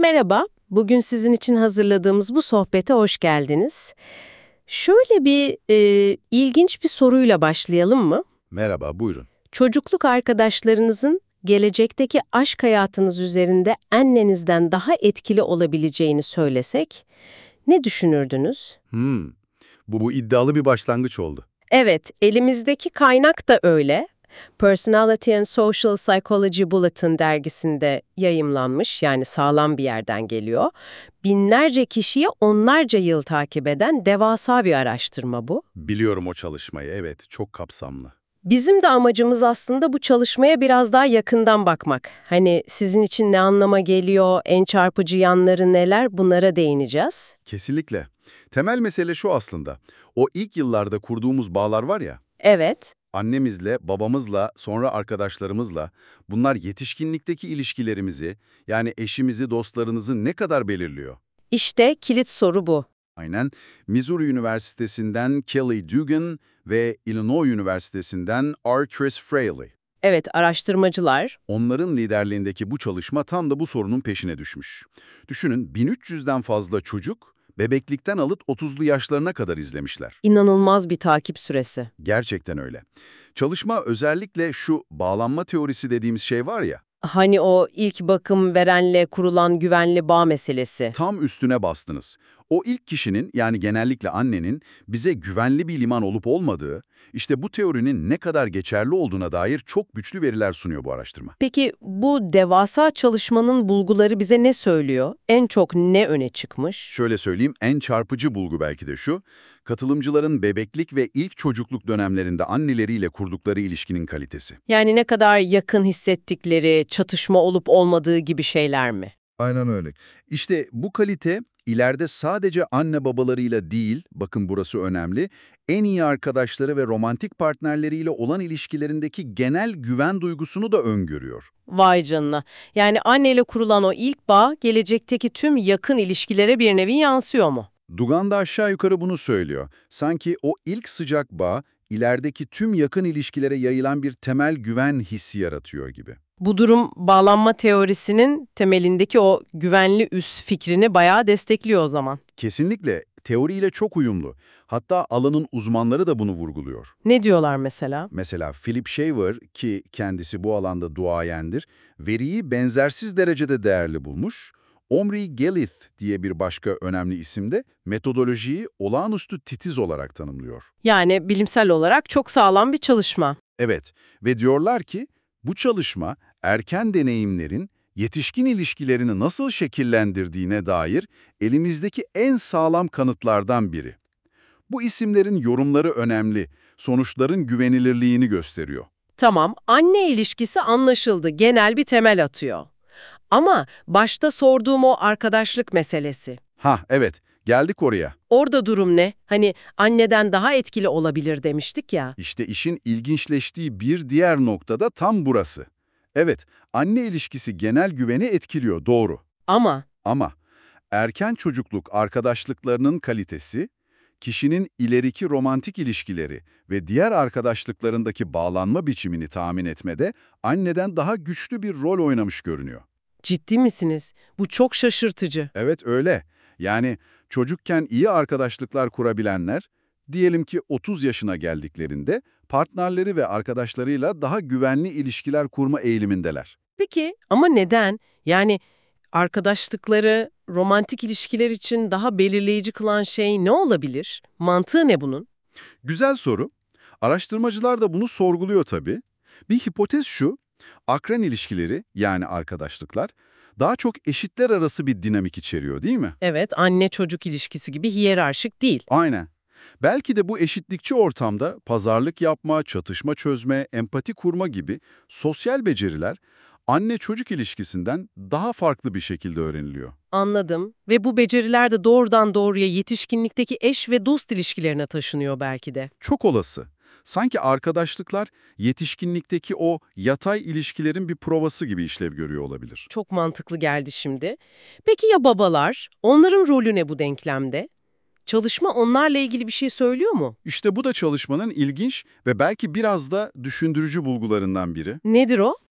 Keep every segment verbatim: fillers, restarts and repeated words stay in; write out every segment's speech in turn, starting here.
Merhaba, bugün sizin için hazırladığımız bu sohbete hoş geldiniz. Şöyle bir e, ilginç bir soruyla başlayalım mı? Merhaba, buyurun. Çocukluk arkadaşlarınızın gelecekteki aşk hayatınız üzerinde annenizden daha etkili olabileceğini söylesek, ne düşünürdünüz? Hmm, bu, bu iddialı bir başlangıç oldu. Evet, elimizdeki kaynak da öyle. Personality and Social Psychology Bulletin dergisinde yayımlanmış, yani sağlam bir yerden geliyor. Binlerce kişiyi onlarca yıl takip eden devasa bir araştırma bu. Biliyorum o çalışmayı, evet, çok kapsamlı. Bizim de amacımız aslında bu çalışmaya biraz daha yakından bakmak. Hani sizin için ne anlama geliyor, en çarpıcı yanları neler, bunlara değineceğiz. Kesinlikle. Temel mesele şu aslında. O ilk yıllarda kurduğumuz bağlar var ya, Evet. annemizle, babamızla, sonra arkadaşlarımızla, bunlar yetişkinlikteki ilişkilerimizi, yani eşimizi, dostlarınızı ne kadar belirliyor? İşte kilit soru bu. Aynen, Missouri Üniversitesi'nden Kelly Dugan ve Illinois Üniversitesi'nden R. Chris Fraley. Evet, araştırmacılar. Onların liderliğindeki bu çalışma tam da bu sorunun peşine düşmüş. Düşünün bin üç yüzden fazla çocuk bebeklikten alıp otuzlu yaşlarına kadar izlemişler. İnanılmaz bir takip süresi. Gerçekten öyle. Çalışma özellikle şu bağlanma teorisi dediğimiz şey var ya, Hani o ilk bakım verenle kurulan güvenli bağ meselesi. tam üstüne bastınız. O ilk kişinin, yani genellikle annenin bize güvenli bir liman olup olmadığı, işte bu teorinin ne kadar geçerli olduğuna dair çok güçlü veriler sunuyor bu araştırma. Peki bu devasa çalışmanın bulguları bize ne söylüyor? En çok ne öne çıkmış? Şöyle söyleyeyim, en çarpıcı bulgu belki de şu, katılımcıların bebeklik ve ilk çocukluk dönemlerinde anneleriyle kurdukları ilişkinin kalitesi. Yani ne kadar yakın hissettikleri, çatışma olup olmadığı gibi şeyler mi? Aynen öyle. İşte bu kalite ileride sadece anne babalarıyla değil, bakın burası önemli, en iyi arkadaşları ve romantik partnerleriyle olan ilişkilerindeki genel güven duygusunu da öngörüyor. Vay canına. Yani anneyle kurulan o ilk bağ gelecekteki tüm yakın ilişkilere bir nevi yansıyor mu? Dugan da aşağı yukarı bunu söylüyor. Sanki o ilk sıcak bağ, ilerideki tüm yakın ilişkilere yayılan bir temel güven hissi yaratıyor gibi. Bu durum bağlanma teorisinin temelindeki o güvenli üs fikrini bayağı destekliyor o zaman. Kesinlikle teoriyle çok uyumlu. Hatta alanın uzmanları da bunu vurguluyor. Ne diyorlar mesela? Mesela Philip Shaver, ki kendisi bu alanda duayendir, veriyi benzersiz derecede değerli bulmuş. Omri Gelith diye bir başka önemli isim de metodolojiyi olağanüstü titiz olarak tanımlıyor. Yani bilimsel olarak çok sağlam bir çalışma. Evet, ve diyorlar ki bu çalışma erken deneyimlerin yetişkin ilişkilerini nasıl şekillendirdiğine dair elimizdeki en sağlam kanıtlardan biri. Bu isimlerin yorumları önemli, sonuçların güvenilirliğini gösteriyor. Tamam, anne ilişkisi anlaşıldı, genel bir temel atıyor. Ama başta sorduğum o arkadaşlık meselesi. Ha, evet, geldik oraya. Orada durum ne? Hani anneden daha etkili olabilir demiştik ya. İşte işin ilginçleştiği bir diğer nokta da tam burası. Evet, anne ilişkisi genel güveni etkiliyor, doğru. Ama Ama erken çocukluk arkadaşlıklarının kalitesi, kişinin ileriki romantik ilişkileri ve diğer arkadaşlıklarındaki bağlanma biçimini tahmin etmede anneden daha güçlü bir rol oynamış görünüyor. ciddi misiniz? Bu çok şaşırtıcı. Evet öyle. Yani çocukken iyi arkadaşlıklar kurabilenler, diyelim ki otuz yaşına geldiklerinde partnerleri ve arkadaşlarıyla daha güvenli ilişkiler kurma eğilimindeler. Peki ama neden? Yani arkadaşlıkları, romantik ilişkiler için daha belirleyici kılan şey ne olabilir? Mantığı ne bunun? Güzel soru. Araştırmacılar da bunu sorguluyor tabii. Bir hipotez şu, akran ilişkileri yani arkadaşlıklar daha çok eşitler arası bir dinamik içeriyor değil mi? Evet, anne-çocuk ilişkisi gibi hiyerarşik değil. Aynen. Belki de bu eşitlikçi ortamda pazarlık yapma, çatışma çözme, empati kurma gibi sosyal beceriler anne-çocuk ilişkisinden daha farklı bir şekilde öğreniliyor. Anladım. Ve bu beceriler de doğrudan doğruya yetişkinlikteki eş ve dost ilişkilerine taşınıyor belki de. Çok olası. Sanki arkadaşlıklar yetişkinlikteki o yatay ilişkilerin bir provası gibi işlev görüyor olabilir. Çok mantıklı geldi şimdi. Peki ya babalar? Onların rolü ne bu denklemde? Çalışma onlarla ilgili bir şey söylüyor mu? İşte bu da çalışmanın ilginç ve belki biraz da düşündürücü bulgularından biri. Nedir o?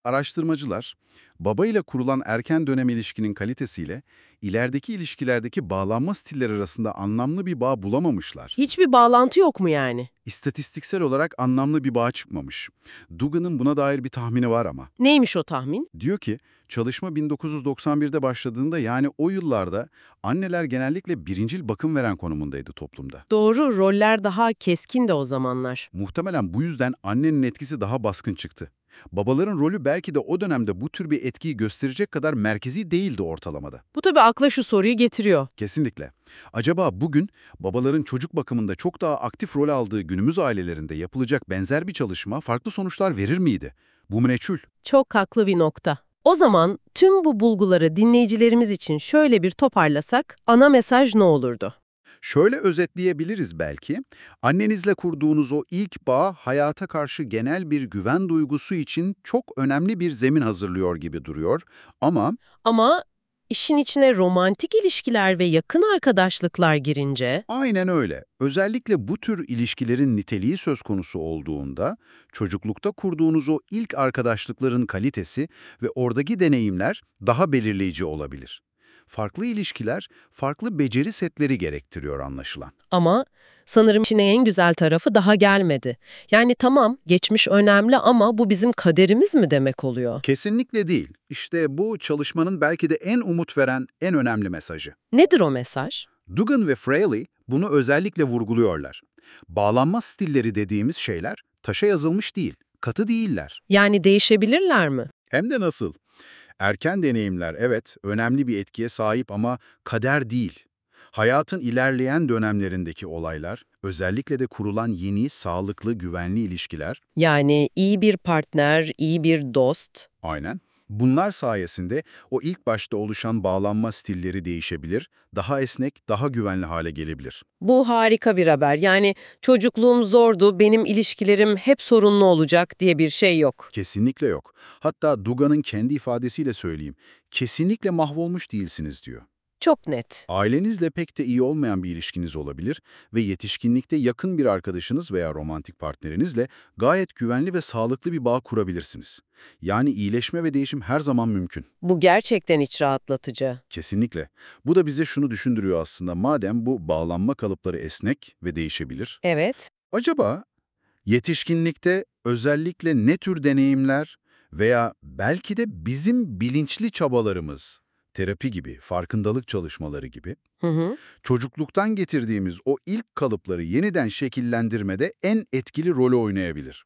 Araştırmacılar, babayla kurulan erken dönem ilişkinin kalitesiyle ilerideki ilişkilerdeki bağlanma stilleri arasında anlamlı bir bağ bulamamışlar. Hiçbir bağlantı yok mu yani? İstatistiksel olarak anlamlı bir bağ çıkmamış. Dugan'ın buna dair bir tahmini var ama. Neymiş o tahmin? Diyor ki, çalışma bin dokuz yüz doksan birde başladığında, yani o yıllarda anneler genellikle birincil bakım veren konumundaydı toplumda. Doğru, roller daha keskin de o zamanlar. Muhtemelen bu yüzden annenin etkisi daha baskın çıktı. Babaların rolü belki de o dönemde bu tür bir etkiyi gösterecek kadar merkezi değildi ortalamada. Bu tabii akla şu soruyu getiriyor. Kesinlikle. Acaba bugün babaların çocuk bakımında çok daha aktif rol aldığı günümüz ailelerinde yapılacak benzer bir çalışma farklı sonuçlar verir miydi? Bu meçhul. Çok haklı bir nokta. O zaman tüm bu bulguları dinleyicilerimiz için şöyle bir toparlasak, ana mesaj ne olurdu? Şöyle özetleyebiliriz belki, annenizle kurduğunuz o ilk bağ hayata karşı genel bir güven duygusu için çok önemli bir zemin hazırlıyor gibi duruyor ama Ama işin içine romantik ilişkiler ve yakın arkadaşlıklar girince, aynen öyle. Özellikle bu tür ilişkilerin niteliği söz konusu olduğunda, çocuklukta kurduğunuz o ilk arkadaşlıkların kalitesi ve oradaki deneyimler daha belirleyici olabilir. Farklı ilişkiler, farklı beceri setleri gerektiriyor anlaşılan. ama sanırım işin en güzel tarafı daha gelmedi. Yani tamam, geçmiş önemli ama bu bizim kaderimiz mi demek oluyor? Kesinlikle değil. İşte bu çalışmanın belki de en umut veren, en önemli mesajı. Nedir o mesaj? Dugan ve Fraley bunu özellikle vurguluyorlar. Bağlanma stilleri dediğimiz şeyler taşa yazılmış değil, katı değiller. Yani değişebilirler mi? Hem de nasıl? Erken deneyimler evet önemli bir etkiye sahip ama kader değil. Hayatın ilerleyen dönemlerindeki olaylar, özellikle de kurulan yeni, sağlıklı, güvenli ilişkiler, Yani iyi bir partner, iyi bir dost. aynen. Bunlar sayesinde o ilk başta oluşan bağlanma stilleri değişebilir, daha esnek, daha güvenli hale gelebilir. Bu harika bir haber. Yani çocukluğum zordu, benim ilişkilerim hep sorunlu olacak diye bir şey yok. Kesinlikle yok. Hatta Dugan'ın kendi ifadesiyle söyleyeyim, kesinlikle mahvolmuş değilsiniz diyor. Çok net. Ailenizle pek de iyi olmayan bir ilişkiniz olabilir ve yetişkinlikte yakın bir arkadaşınız veya romantik partnerinizle gayet güvenli ve sağlıklı bir bağ kurabilirsiniz. Yani iyileşme ve değişim her zaman mümkün. Bu gerçekten iç rahatlatıcı. Kesinlikle. Bu da bize şunu düşündürüyor aslında, madem bu bağlanma kalıpları esnek ve değişebilir, Evet. acaba yetişkinlikte özellikle ne tür deneyimler veya belki de bizim bilinçli çabalarımız, terapi gibi, farkındalık çalışmaları gibi, Hı hı. çocukluktan getirdiğimiz o ilk kalıpları yeniden şekillendirmede en etkili rolü oynayabilir?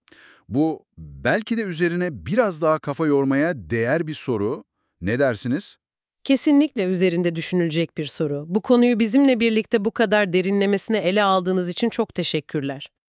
Bu belki de üzerine biraz daha kafa yormaya değer bir soru. Ne dersiniz? Kesinlikle üzerinde düşünülecek bir soru. Bu konuyu bizimle birlikte bu kadar derinlemesine ele aldığınız için çok teşekkürler.